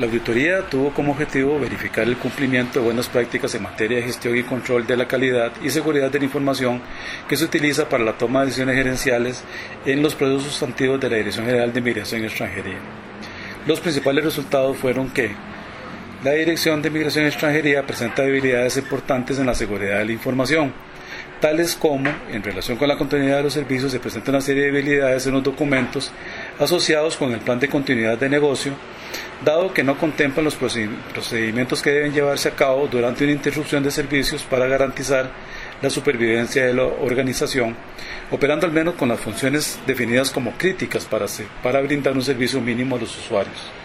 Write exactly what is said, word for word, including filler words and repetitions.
La auditoría tuvo como objetivo verificar el cumplimiento de buenas prácticas en materia de gestión y control de la calidad y seguridad de la información que se utiliza para la toma de decisiones gerenciales en los procesos sustantivos de la Dirección General de Migración y Extranjería. Los principales resultados fueron que la Dirección de Migración y Extranjería presenta debilidades importantes en la seguridad de la información, tales como, en relación con la continuidad de los servicios, se presenta una serie de debilidades en los documentos asociados con el plan de continuidad de negocio, dado que no contemplan los procedimientos que deben llevarse a cabo durante una interrupción de servicios para garantizar la supervivencia de la organización, operando al menos con las funciones definidas como críticas para, para brindar un servicio mínimo a los usuarios.